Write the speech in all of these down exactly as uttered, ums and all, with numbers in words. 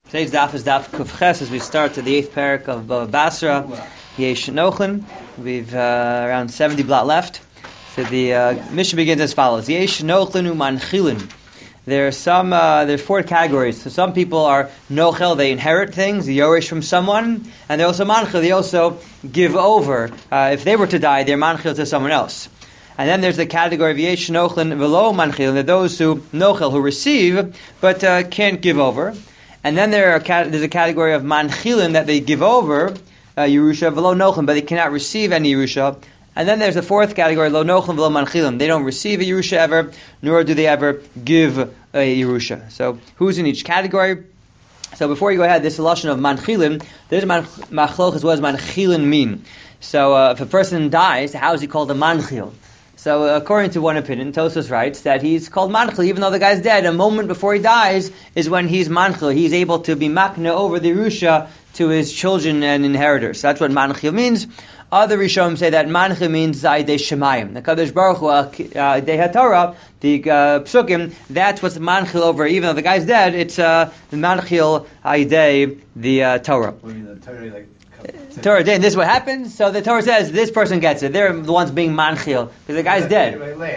Today's daf is daf Kuf Ches as we start to the eighth parak of Bava Basra, Yesh Nochlin. We've uh, around seventy blot left. So the uh, mission begins as follows: Yesh Nochlin umanchilin. There are some. Uh, there's four categories. So some people are nochel; they inherit things, the yorish from someone, and they're also manchil. They also give over. Uh, if they were to die, they're manchil to someone else. And then there's the category of yesh nochlin velo manchil. They're those who nochel who receive but uh, can't give over. And then there are, there's a category of manchilin that they give over uh, Yerusha velo nochlin, but they cannot receive any Yerusha. And then there's the fourth category, lo nochlin velo manchilin. They don't receive a Yerusha ever, nor do they ever give a Yerusha. So who's in each category? So before you go ahead, this lashon of manchilin, there's machlokas. What does manchilin mean? So uh, if a person dies, how is he called a manchil? So uh, according to one opinion, Tosfos writes that he's called manchil, even though the guy's dead. A moment before he dies is when he's manchil. He's able to be makna over the Yerusha to his children and inheritors. That's what manchil means. Other Rishonim say that manchil means Zaydei Shemayim. The Kadosh Baruch Hu, uh, Dei HaTorah, the uh, Psukim, that's what's manchil over. Even though the guy's dead, it's uh, the manchil Aidei, the uh, Torah. What do you mean, the Torah, like, Torah, this is what happens. So the Torah says this person gets it. They're the ones being manchil because the guy's dead.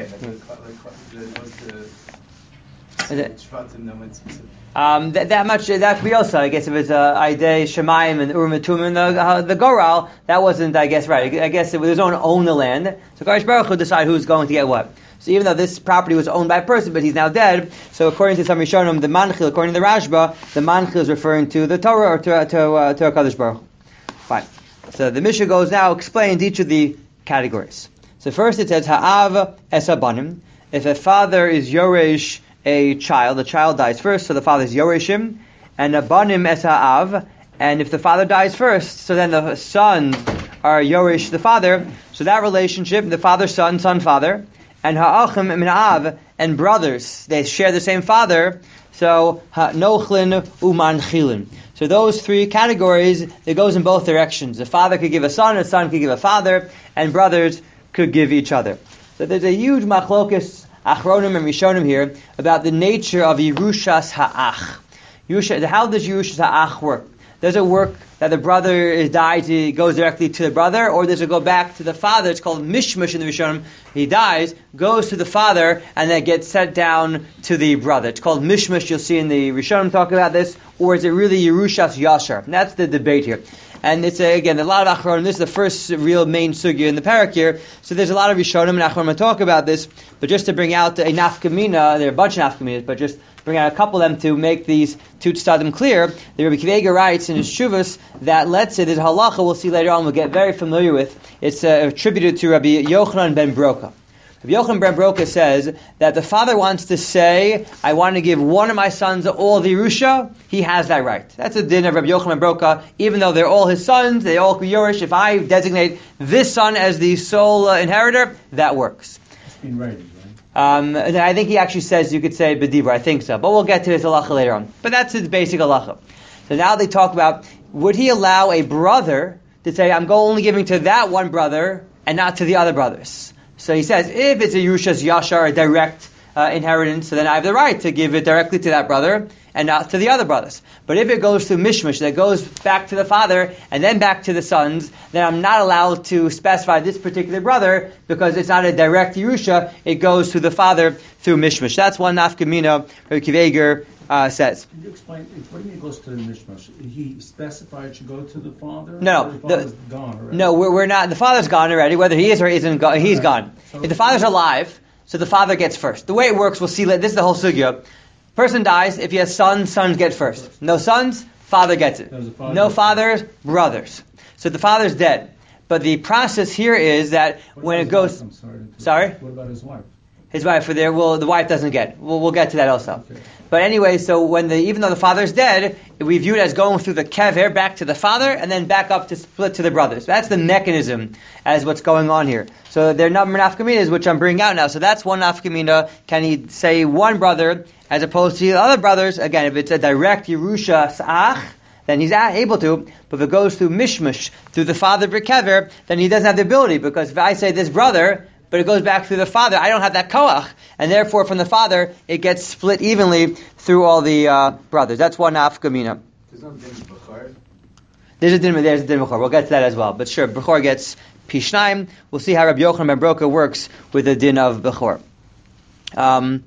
Um, that, that much that could be also, I guess, if it's uh, Aidei Shemayim and Urim and Tumim, the uh, the Goral, that wasn't, I guess, right. I guess it was his own own the land. So Kadosh Baruch Hu decide who's going to get what. So even though this property was owned by a person, but he's now dead, so according to some Rishonim, the manchil, according to the Rashba, the manchil is referring to the Torah or to to uh, to Kadosh Baruch Hu. Fine. So the Mishnah goes now, explains each of the categories. So first it says, Ha'av es abanim. If a father is yoresh a child, the child dies first, so the father is yoreshim, and abanim es ha'av, and if the father dies first, so then the sons are yoresh the father, so that relationship, the father, son, son, father, and ha'achim min ha'av, and brothers, they share the same father, so ha'nochlin umanchilin. So those three categories, it goes in both directions. A father could give a son, a son could give a father, and brothers could give each other. So there's a huge machlokas, achronim and rishonim here, about the nature of Yerushas ha'ach. Yerusha, how does Yerushas ha'ach work? Does it work that the brother dies, he goes directly to the brother, or does it go back to the father? It's called mishmash in the Rishonim. He dies, goes to the father, and then gets sent down to the brother. It's called mishmash. You'll see in the Rishonim talk about this. Or is it really Yerushas Yashar? And that's the debate here. And it's, uh, again, a lot of Achronim. This is the first real main sugya in the parak here. So there's a lot of Rishonim and Achronim talk about this. But just to bring out a nafkamina, there are a bunch of nafkaminas, but just bring out a couple of them to make these two tzadim clear. The Rabbi Akiva Eiger writes in his Shuvas that, let's say, there's a halacha we'll see later on, we'll get very familiar with. It's uh, attributed to Rabbi Yochanan ben Broka. Rabbi Yochanan ben Broka says that the father wants to say, I want to give one of my sons all the Yerusha, he has that right. That's the din of Rabbi Yochanan ben Broka. Even though they're all his sons, they all Yorish, if I designate this son as the sole uh, inheritor, that works. It's been rated. Um, and I think he actually says you could say B'dibra, I think so. But we'll get to this halacha later on. But that's his basic halacha. So now they talk about, would he allow a brother to say, I'm only giving to that one brother and not to the other brothers? So he says, if it's a Yerushas Yashar, a direct uh, inheritance, so then I have the right to give it directly to that brother and not to the other brothers. But if it goes through mishmash, that goes back to the father and then back to the sons, then I'm not allowed to specify this particular brother because it's not a direct Yerusha, it goes to the father through mishmash. That's one nafkamina Rabbi Akiva Eiger uh, says. Can you explain, what do you mean it goes to the mishmash? He specified it should go to the father? No, the father's the, gone already? No, we're, we're not, the father's gone already, whether he is or isn't, go, he's right. gone. So if the father's alive, so the father gets first. The way it works, we'll see, this is the whole sugya. Person dies, if he has sons, sons get first. No sons, father gets it. Father no fathers, brothers. So the father's dead. But the process here is that what when it goes... I'm sorry. Sorry? What about his wife? His wife, for there, well, the wife doesn't get. We'll, we'll get to that also. Okay. But anyway, so when the even though the father's dead, we view it as going through the kever back to the father and then back up to split to the brothers. That's the mechanism as what's going on here. So there are number of nafkaminas which I'm bringing out now. So that's one nafkamina. Can he say one brother as opposed to the other brothers? Again, if it's a direct Yerusha Sa'ach, then he's able to. But if it goes through mishmash, through the father B'kever, then he doesn't have the ability. Because if I say this brother, but it goes back through the father. I don't have that koach, and therefore from the father it gets split evenly through all the uh, brothers. That's one nafka mina. no din b'chor. There's a din, there's a din b'chor. We'll get to that as well. But sure, b'chor gets pishnaim. We'll see how Rabbi Yochanan ben Broka works with the din of b'chor. Um,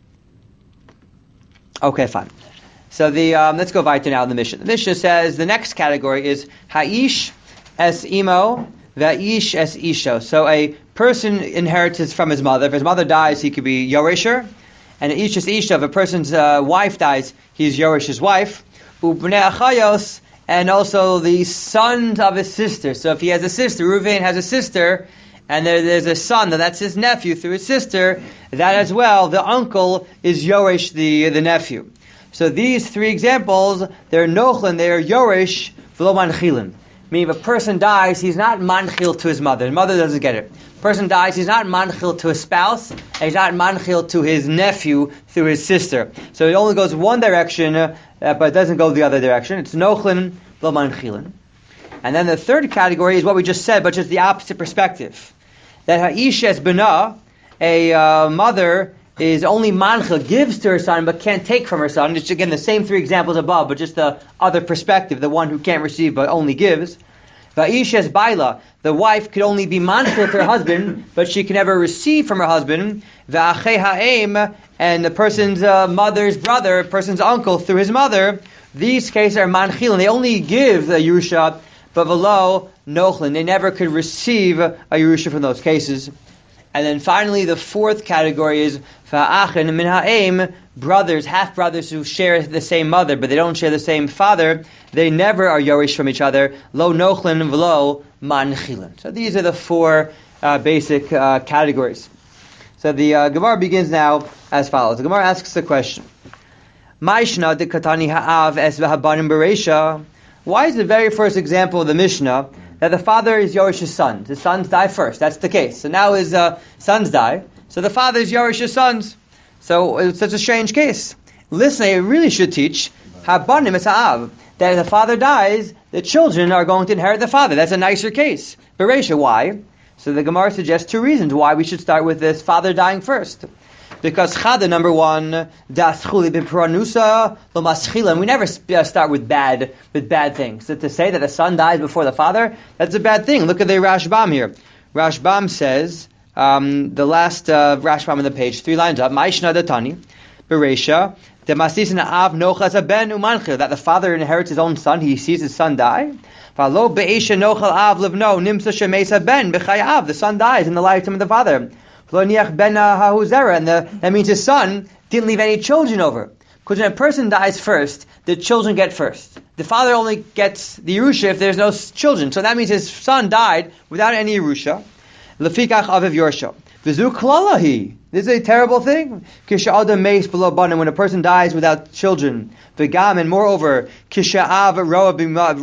okay, fine. So the um, let's go weiter now in the Mishnah. The Mishnah says the next category is ha'ish es imo va'ish es isho. So a person inherits from his mother. If his mother dies, he could be yoresher. And ish es isho. If a person's uh, wife dies, he's yoresh's wife. Ubnei achayos, and also the sons of his sister. So if he has a sister, Reuven has a sister, and there, there's a son, then that's his nephew through his sister. That as well, the uncle is yoresh the the nephew. So these three examples, they're nochlin, they're yoresh, v'lo manchilin. Meaning if a person dies, he's not manchil to his mother. His mother doesn't get it. A person dies, he's not manchil to his spouse, and he's not manchil to his nephew through his sister. So it only goes one direction, uh, but it doesn't go the other direction. It's nochlin, v'lo manchilin. And then the third category is what we just said, but just the opposite perspective. That ha'ish es b'na, a uh, mother is only manchil, gives to her son, but can't take from her son. It's again the same three examples above, but just the other perspective, the one who can't receive but only gives. Va'ish es baila, the wife could only be manchil to her husband, but she can never receive from her husband. Va'achei ha'em, and the person's uh, mother's brother, person's uncle through his mother, these cases are manchil, and they only give the Yerusha, but below nochlin, they never could receive a Yerusha from those cases. And then finally, the fourth category is fa'achin min ha'em, brothers, half brothers who share the same mother, but they don't share the same father. They never are yorish from each other. Lo nochlin v'lo manchilin. So these are the four uh, basic uh, categories. So the uh, Gemara begins now as follows. The Gemara asks the question: Ma'ishna de katani ha'av es v'habanim bereisha. Why is the very first example of the Mishnah that the father is Yorish's son? His sons die first. That's the case. So now his uh, sons die. So the father is Yorish's sons. So it's such a strange case. Listen, it really should teach Habanim es ha'av, that if the father dies, the children are going to inherit the father. That's a nicer case. Bereisha, why? So the Gemara suggests two reasons why we should start with this father dying first. Because chada, number one, daschuli b'pranusa lo maschila. We never start with bad with bad things. So to say that the son dies before the father, that's a bad thing. Look at the Rashbam here. Rashbam says, um, the last uh, Rashbam on the page, three lines up, Ma'ishna datani, Bereisha, demasisin av nochas ben umanchil, that the father inherits his own son, he sees his son die. V'lo be'esha nochal av livno nimsa shemesa ben b'chayav, the son dies in the lifetime of the father. And the, that means his son didn't leave any children over. Because when a person dies first, the children get first. The father only gets the Yerusha if there's no children. So that means his son died without any Yerusha. Lefikach aviv yorsha. V'zu klalahi. This is a terrible thing. Kisha meis below banim, when a person dies without children. V'gam, and moreover, kisha av roa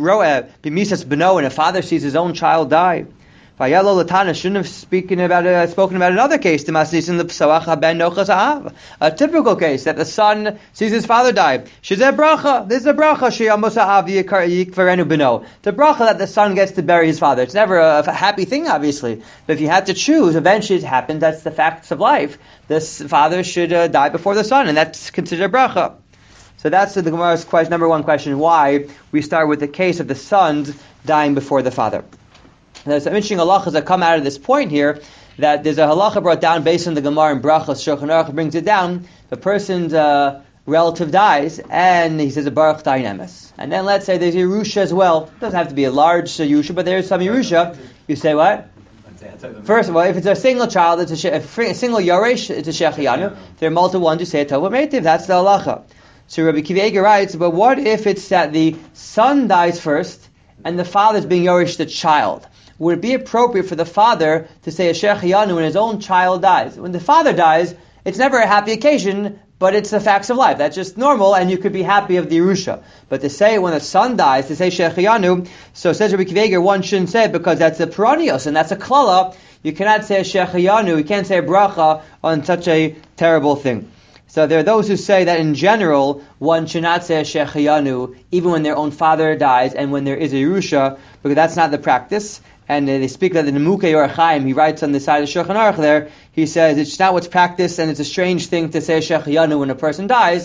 b'misas b'no, when a father sees his own child die. Vayelo Latana shouldn't have speaking about uh, spoken about another case. In the Psawach ben Nochas Ha'av, a typical case that the son sees his father die. Shizeh bracha. This is a bracha. Sheyamos Ha'av yikvarenu b'no. The bracha that the son gets to bury his father. It's never a, a happy thing, obviously. But if you had to choose, eventually it happens. That's the facts of life. This father should uh, die before the son, and that's considered a bracha. So that's the Gemara's question, number one question: why we start with the case of the sons dying before the father. There's some interesting halachas that come out of this point here, that there's a halacha brought down based on the Gemara in Brachos. Shulchan Aruch brings it down. The person's uh, relative dies, and he says a Baruch Dayan Emes. And then let's say there's Yerusha as well. It doesn't have to be a large Yerusha, but there's some Yerusha. You say what? First of all, if it's a single child, it's a, she- a single Yoresh, it's a Shechianu. If there are multiple ones, you say a Tova Meitiv. That's the halacha. So Rabbi Kiva Eger writes, but what if it's that the son dies first, and the father is being Yoresh the child? Would it be appropriate for the father to say a Shechianu when his own child dies? When the father dies, it's never a happy occasion, but it's the facts of life. That's just normal, and you could be happy of the Yerusha. But to say when the son dies, to say Shechianu, so says Rabbi Kiva Eger, one shouldn't say it because that's a Peranios, and that's a Klala. You cannot say a Shechianu, you can't say a Bracha on such a terrible thing. So there are those who say that in general, one should not say a Shechianu, even when their own father dies, and when there is a Yerusha, because that's not the practice. And uh, they speak that the Nemukei Or Chaim, he writes on the side of Shulchan Aruch there, he says it's not what's practiced, and it's a strange thing to say Shechianu when a person dies.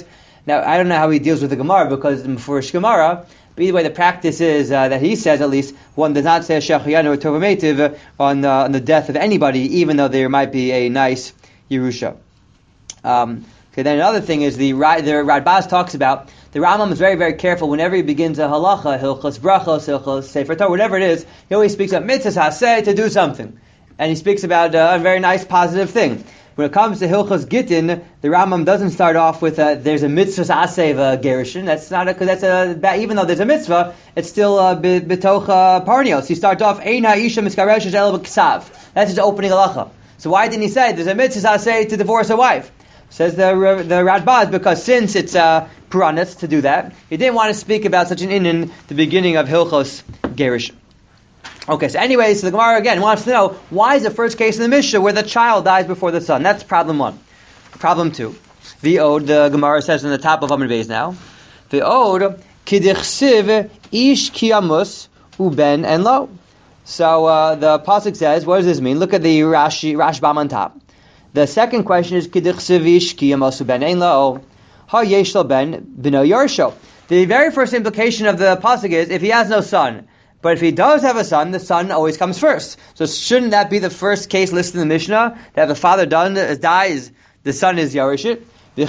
Now, I don't know how he deals with the Gemara, because the Mefurish Gemara, but either way, the practice is uh, that he says, at least, one does not say a Shechayanu or Tova Meitiv on, uh, on the death of anybody, even though there might be a nice Yerusha. Um, okay, then another thing is the, the Radbaz talks about, the Rambam is very, very careful whenever he begins a halacha, hilchos brachos, hilchos sefer Torah, whatever it is, he always speaks of mitzvahs haseh, to do something. And he speaks about uh, a very nice, positive thing. When it comes to Hilchos Gittin, the Rambam doesn't start off with a, there's a mitzvah aseh of a gerushin. That's not a, cause that's a, even though there's a mitzvah, it's still a betoch uh, parnios. He starts off, ein ha'isha miskareshes el b'ksav. That's his opening halacha. So why didn't he say there's a mitzvah aseh to divorce a wife? Says the the Radbaz, because since it's uh, puranus to do that, he didn't want to speak about such an in the beginning of Hilchos gerushin. Okay, so anyway, so the Gemara again wants to know, why is the first case in the Mishnah where the child dies before the son? That's problem one. Problem two. The Ode, the Gemara says on the top of Amud Beis now, the Ode, kidichsiv ish kiamus uben and lo. So uh, the pasuk says, what does this mean? Look at the Rashi, Rashbam on top. The second question is, kidichsiv ish kiamus uben and lo. Ha yesh lo ben b'no yorsho. The very first implication of the pasuk is, if he has no son, but if he does have a son, the son always comes first. So shouldn't that be the first case listed in the Mishnah? That if the father done, dies, the son is Yarishit.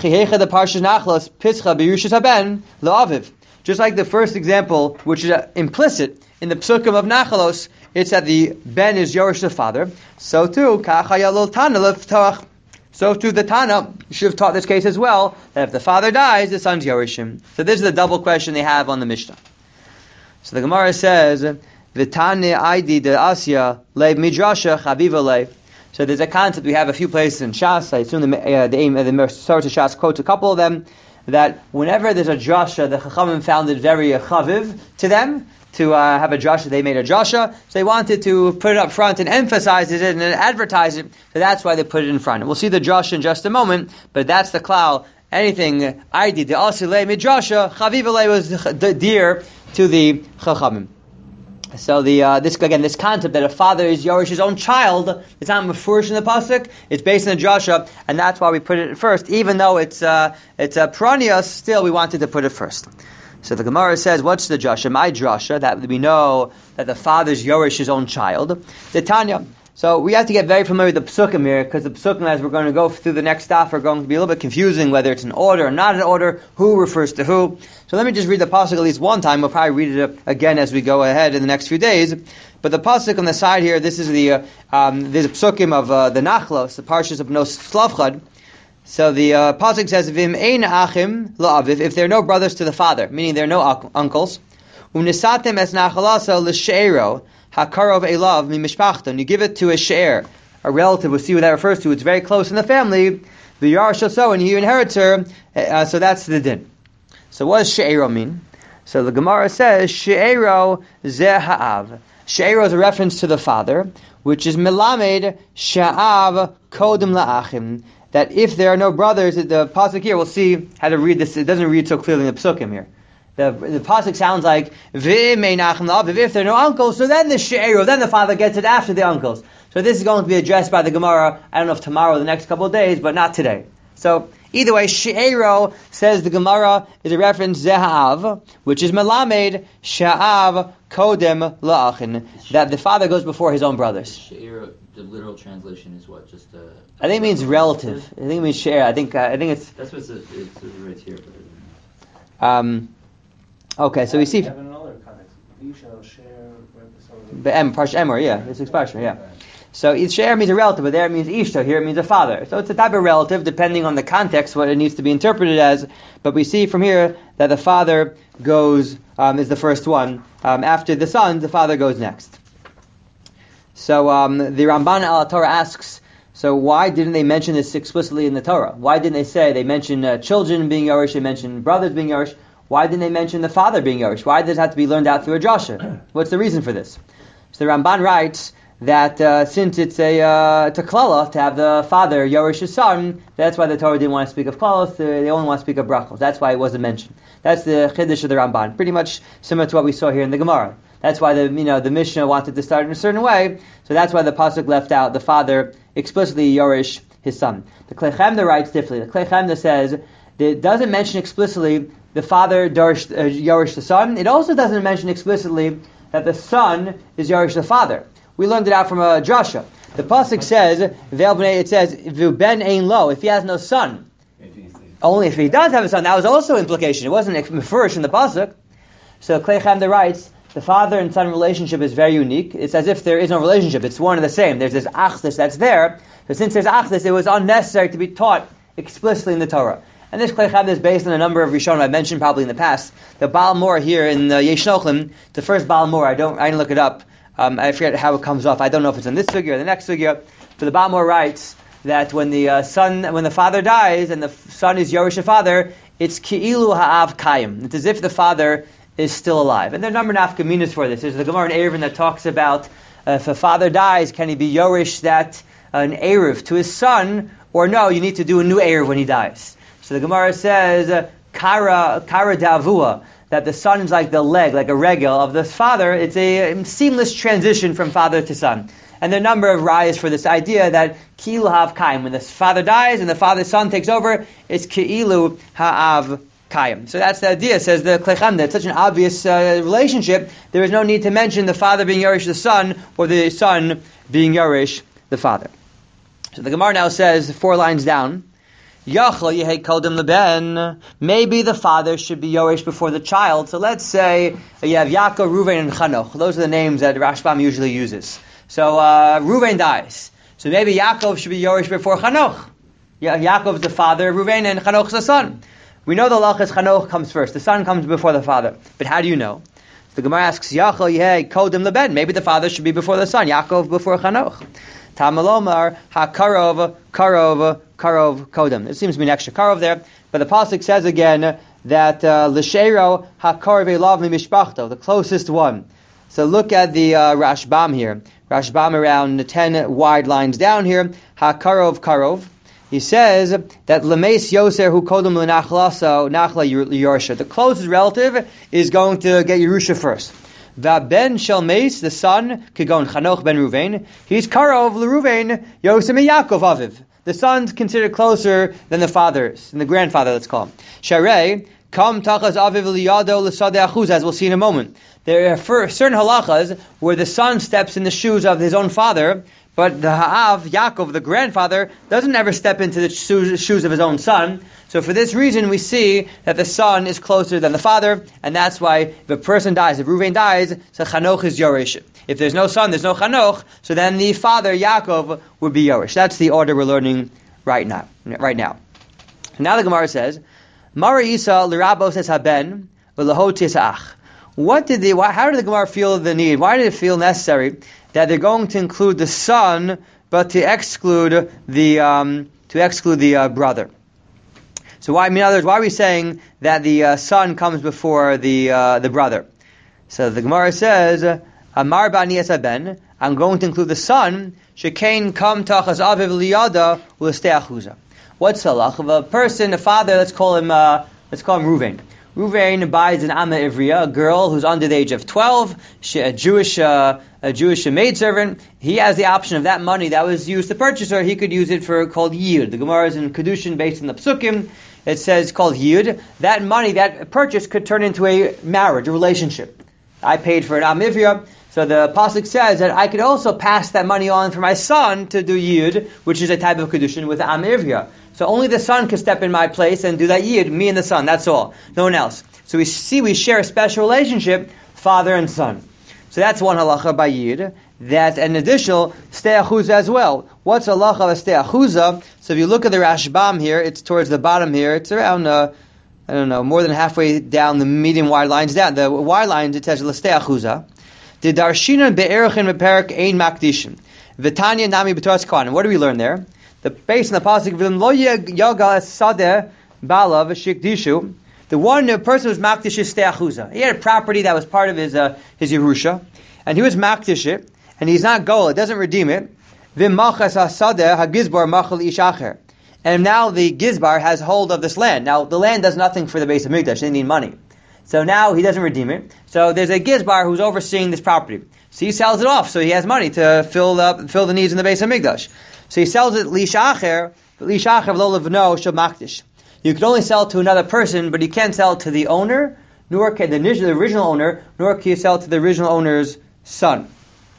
Just like the first example, which is implicit in the psukim of Nachalos, it's that the ben is Yorish the father. So too, so too the Tana should have taught this case as well, that if the father dies, the son's Yorishim. So this is the double question they have on the Mishnah. So the Gemara says, "V'tane aidi de asya le midrasha chaviva le." So there's a concept we have a few places in Shas. I assume the uh, the aim of the Mesorah to Shas quotes a couple of them, that whenever there's a drasha, the Chachamim found it very uh, chaviv to them to uh, have a drasha. They made a drasha, so they wanted to put it up front and emphasize it and advertise it. So that's why they put it in front. We'll see the drasha in just a moment, but that's the klal. Anything aidi de asya le midrasha chaviva le was dear to the Chachamim. So the uh, this again, this concept that a father is Yorish his own child, it's not mefurish in the pasuk. It's based on the drasha, and that's why we put it first. Even though it's uh, it's a pranios, still we wanted to put it first. So the Gemara says, what's the drasha? My drasha, that we know that the father is Yorish his own child. The Tanya. So we have to get very familiar with the psukim here, because the psukim, as we're going to go through the next stuff, are going to be a little bit confusing, whether it's an order or not an order, who refers to who. So let me just read the pasuk at least one time. We'll probably read it again as we go ahead in the next few days. But the pasuk on the side here, this is the uh, um, there's a psukim of uh, the Nachlos, the parshas of Nos Slavchad. So the uh, pasuk says, "Vim ein achim la'aviv," if there are no brothers to the father, meaning there are no un- uncles. Umnisatem es nachalasa l'sheiro. Hakarov elav mi mishpachton. You give it to a she'er, a relative. We'll see what that refers to. It's very close in the family. The yarsha so, and he inherits her. Uh, so that's the din. So what does she'ero mean? So the Gemara says she'ero zeh ha'av. She'ero is a reference to the father, which is melamed sha'av kodem la'achim. That if there are no brothers, the pasuk here, we'll see how to read this. It doesn't read so clearly in the psukim here. The, the pasuk sounds like if there are no uncles, so then the she'ero, then the father gets it after the uncles. So this is going to be addressed by the Gemara. I don't know if tomorrow or the next couple of days, but not today. So either way, she'ero, says the Gemara, is a reference zehav, which is melamed sha'av kodem la'achin, that the father goes before his own brothers. She'ero, the literal translation is what? Just a. I think it means relative. I think it means she'er. I think uh, I think it's. That's what it's, it's right here. Um. Okay, so we see. Have another context. You shall share. Be'em, parsh emor, yeah, this expression, yeah. So she'er means a relative, but there it means ishta, here it means a father. So it's a type of relative, depending on the context, what it needs to be interpreted as. But we see from here that the father goes, um, is the first one. Um, after the son, the father goes next. So um, the Ramban al Torah asks, so why didn't they mention this explicitly in the Torah? Why didn't they say, they mention uh, children being Yorish, they mention brothers being Yorish? Why didn't they mention the father being Yorish? Why does it have to be learned out through a drasha? What's the reason for this? So the Ramban writes that uh, since it's a uh, it's a klala to have the father Yorish his son, that's why the Torah didn't want to speak of klalos. They only want to speak of brachos. That's why it wasn't mentioned. That's the chiddush of the Ramban. Pretty much similar to what we saw here in the Gemara. That's why the you know the Mishnah wanted to start in a certain way. So that's why the pasuk left out the father explicitly Yorish his son. The Klei Chemda writes differently. The Klei Chemda says It doesn't mention explicitly the father Darish, uh, Yorish the son. It also doesn't mention explicitly that the son is Yorish the father. We learned it out from a drasha. The pasuk says, it says, "V'ben ein lo," if he has no son. Only if he does have a son. That was also implication. It wasn't mefurish in the pasuk. So Klei Chamda writes, the father and son relationship is very unique. It's as if there is no relationship. It's one and the same. There's this achdus that's there. But since there's achdus, it was unnecessary to be taught explicitly in the Torah. And this Klei Chamda is based on a number of Rishonim I've mentioned probably in the past. The Baal Mor here in uh, Yesh Nochlim, the first Baal Mor, I don't, I didn't look it up. Um, I forget how it comes off. I don't know if it's in this figure or the next figure. But the Baal Mor writes that when the uh, son, when the father dies and the f- son is Yorish the father, it's ki'ilu ha'av kayim. It's as if the father is still alive. And there are a number of nafkaminas for this. There's the Gemara in Eruvin that talks about uh, if a father dies, can he be Yorish that uh, an Eruv to his son, or no, you need to do a new Eruv when he dies. So the Gemara says, uh, kara kara davua, that the son is like the leg, like a regel of the father. It's a seamless transition from father to son. And there are a number of rayas for this idea that ki'ilu ha'av kayim, when the father dies and the father's son takes over, it's ki'ilu ha'av kayim. So that's the idea, says the Klei Chamda. It's such an obvious uh, relationship, there is no need to mention the father being Yorish the son, or the son being Yorish the father. So the Gemara now says, four lines down, Yachal yehei kodem leben. Maybe the father should be Yorish before the child. So let's say you have Yaakov, Ruvain, and Chanoch. Those are the names that Rashbam usually uses. So uh, Ruvain dies. So maybe Yaakov should be Yorish before Chanoch. Ya- Yaakov is the father, Ruvain, and Chanoch is the son. We know the law is Chanoch comes first. The son comes before the father. But how do you know? So the Gemara asks, Yachal yehei kodem leben. Maybe the father should be before the son. Yaakov before Chanoch. Tamalomar ha-karov, karov, karov, kodem. There seems to be an extra karov there, but the pasuk says again that l'sheiro ha-karov elav mi-mishpachto, the closest one. So look at the uh, Rashbam here. Rashbam around ten wide lines down here. Ha-karov, karov. He says that lemeis yoser hu kodem l'nachlaso nachla yorsha. The closest relative is going to get Yerusha first. Va'ben shel meis, the son, kigon Chanoch ben Ruvain, he's karov l'Ruvain, Yosem Yaakov aviv. The son's considered closer than the father's, than the grandfather, let's call him. Sharei, kam tachas aviv liyado l'sadeh achuz, as we'll see in a moment. There are certain halachas where the son steps in the shoes of his own father, but the ha'av, Yaakov, the grandfather, doesn't ever step into the shoes of his own son. So for this reason, we see that the son is closer than the father, and that's why if a person dies, if Ruvain dies, so Chanoch is Yorish. If there's no son, there's no Chanoch, so then the father, Yaakov, would be Yorish. That's the order we're learning right now. Right now, now the Gemara says, Mara Isa l'rabos es haben v'lahot es ach. What did the? Why, how did the Gemara feel the need? Why did it feel necessary that they're going to include the son, but to exclude the um, to exclude the uh, brother? So why, in other words, why are we saying that the uh, son comes before the uh, the brother? So the Gemara says, Amar bani ben, I'm going to include the son. Shekain kam tachas aviv liyada u'lestei achuza. What's the halach of a person, a father? Let's call him uh, let's call him Ruvain. Ruvain buys an Amma Ivriya, a girl who's under the age of twelve, she, a Jewish uh, a Jewish maidservant. He has the option of that money that was used to purchase her, he could use it for called Yid. The Gemara is in Kedushin based on the Psukim. It says called Yid. That money, that purchase could turn into a marriage, a relationship. I paid for an Amma Ivriya, so the pasuk says that I could also pass that money on for my son to do Yid, which is a type of Kedushin with the Amma Ivriya. So only the son can step in my place and do that Yid, me and the son, that's all. No one else. So we see we share a special relationship, father and son. So that's one halacha by Yid. That's an additional stei achuza as well. What's halacha of a stei achuza? So if you look at the Rashbam here, it's towards the bottom here. It's around, uh, I don't know, more than halfway down the medium wide lines down. The wide lines, it says l'stei achuza. The darshina be'erachin be'perak ein makdishin. V'tanya nami b'toras kohanim. What do we learn there? The based on the pasuk, v'lim lo yagal sadeh balav shikdishu. The one the person was makdish is stei achuza. He had a property that was part of his uh, his Yerusha, and he was makdish it, and he's not goal. It doesn't redeem it. V'machas hasadeh hagizbar machal ish acher. And now the gizbar has hold of this land. Now the land does nothing for the base of Mikdash. They didn't need money. So now he doesn't redeem it. So there's a gizbar who's overseeing this property. So he sells it off, so he has money to fill up, fill the needs in the base of Mikdash. So he sells it lish acher, but lish acher lo levno shel makdish. you can only sell to another person, but you can't sell to the owner, nor can the, the original owner, nor can you sell to the original owner's son.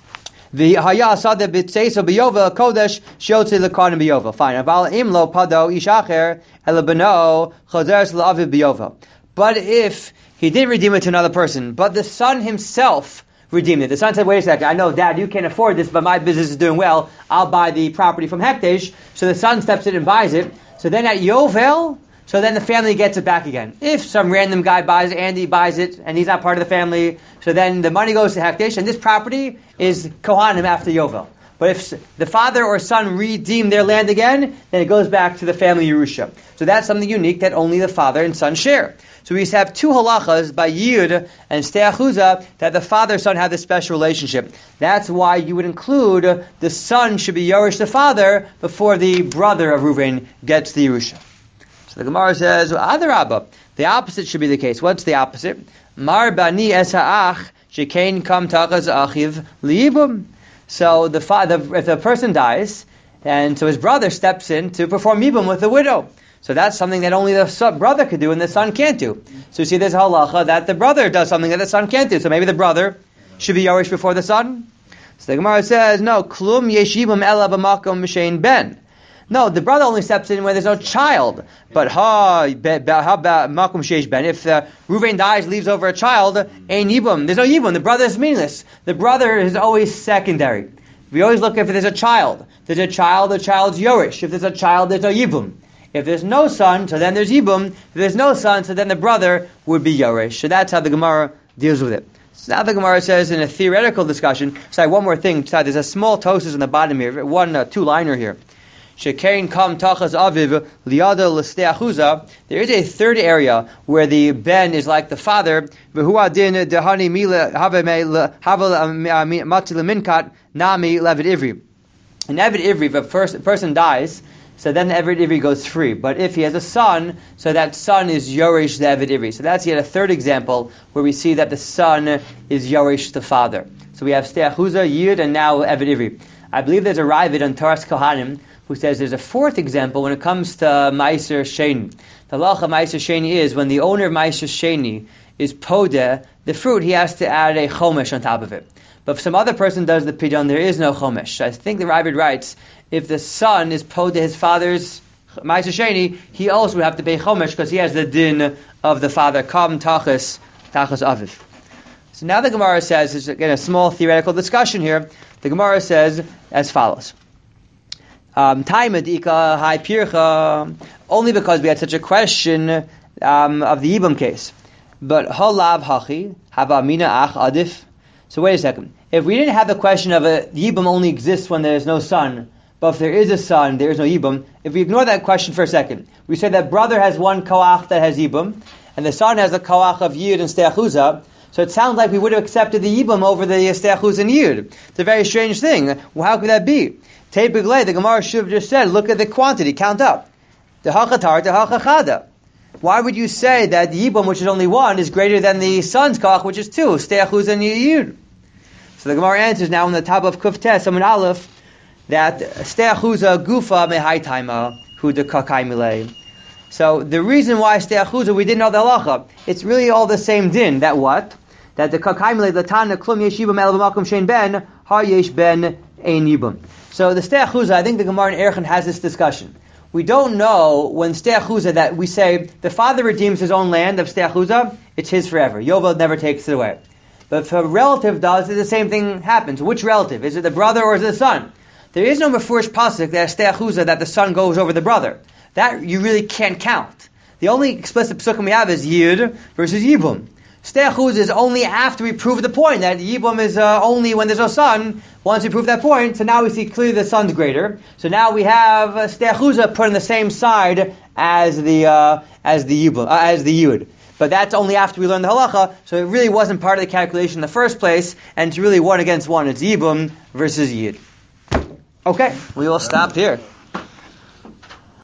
The haya sada b'tzeisa b'yovel kodesh shoti l'karnim b'yovel. Fine. Aval imlo pado ish acher el beno choderes l'aviv b'yovel. But if he did redeem it to another person, but the son himself redeemed it. The son said, wait a second, I know, Dad, you can't afford this, but my business is doing well. I'll buy the property from Hekdesh. So the son steps in and buys it. So then at Yovel, so then the family gets it back again. If some random guy buys it, Andy buys it, and he's not part of the family, so then the money goes to Hekdesh, and this property is Kohanim after Yovel. But if the father or son redeem their land again, then it goes back to the family Yerusha. So that's something unique that only the father and son share. So we used to have two halachas by Yud and Stei Achuzah that the father and son have this special relationship. That's why you would include the son should be Yorish the father before the brother of Reuven gets the Yerusha. So the Gemara says, Adarabba, the opposite should be the case. What's the opposite? Mar bani es ha'ach shekain kam tachas achiv liyibum. So the father, if the person dies, and so his brother steps in to perform yibum with the widow. So that's something that only the son, brother could do and the son can't do. So you see there's a halacha that the brother does something that the son can't do. So maybe the brother should be Yorish before the son. So the Gemara says, no, klum yeshibum ela b'makom m'shein ben. No, the brother only steps in when there's no child. But ha, how about makom sheish ben? If uh, Reuven dies, leaves over a child, ain't yibum. There's no yibum. The brother is meaningless. The brother is always secondary. We always look if there's a child. If there's a child, the child's Yorish. If there's a child, there's no yibum. If there's no son, so then there's yibum. If there's no son, so then the brother would be Yorish. So that's how the Gemara deals with it. So now the Gemara says in a theoretical discussion, sorry, one more thing. Sorry, there's a small tosis on the bottom here, one uh, two-liner here. Shekain kam tachas aviv liada l'stei achuzah. There is a third area where the ben is like the father. V'hu adin dehani mila havei havel mati leminkat nami levid ivri. In Eved Ivri, if a first person dies, so then the Eved Ivri goes free. But if he has a son, so that son is Yorish the Eved Ivri. So that's yet a third example where we see that the son is Yorish the father. So we have Stei Achuzah, Yud, and now Eved Ivri. I believe there's a Ravid on Taras Kohanim who says there's a fourth example when it comes to Meiser Sheni. The halacha Meiser Sheni is when the owner of Meiser Sheni is podeh, the fruit, he has to add a chomesh on top of it. But if some other person does the pidyon, there is no chomesh. I think the Ravid writes, if the son is podeh his father's Meiser Sheni, he also would have to pay chomesh because he has the din of the father. Kam tachas, tachas aviv. So now the Gemara says, there's again a small theoretical discussion here. The Gemara says as follows. Um, only because we had such a question um, of the Yibum case. But halav hachi hava mina ach adif. So wait a second. If we didn't have the question of a Yibum only exists when there is no son, but if there is a son, there is no Yibum. If we ignore that question for a second, we say that brother has one koach that has Yibum, and the son has a koach of Yud and Stei Achuzah. So it sounds like we would have accepted the Yibum over the Stei Achuzah and Yud. It's a very strange thing. Well, how could that be? Typically, the Gemara should have just said, look at the quantity, count up. The hachatar, the hachachada. Why would you say that the Yibum, which is only one, is greater than the son's koach, which is two, Stei Achuzah and Yud? So the Gemara answers now on the top of Kuf Tes, Amun Aleph, that Stei Achuzah gufa mehai taima hu de kakai milei. So the reason why Stei Achuzah, we didn't know the halacha, it's really all the same din. That what? That the kakai milei, the tana klum yeshibam el b'makom shein ben, har yesh ben ein yibam. So the Stei Achuzah, I think the Gemara in Erechon has this discussion. We don't know when Stei Achuzah that we say the father redeems his own land of Stei Achuzah, it's his forever. Yovel never takes it away. But if a relative does, the same thing happens. Which relative? Is it the brother or is it the son? There is no mefurish pasuk that Stei Achuzah that the son goes over the brother. That you really can't count. The only explicit psukim we have is Yid versus Yibum. Stei Achuzah is only after we prove the point that Yibum is uh, only when there's no son. Once we prove that point, so now we see clearly the son's greater. So now we have uh, Stei Achuzah put on the same side as the uh, as the Yibum, uh, as the Yud. But that's only after we learn the halacha, so it really wasn't part of the calculation in the first place, and it's really one against one. It's Yibum versus Yid. Okay, we will stop here.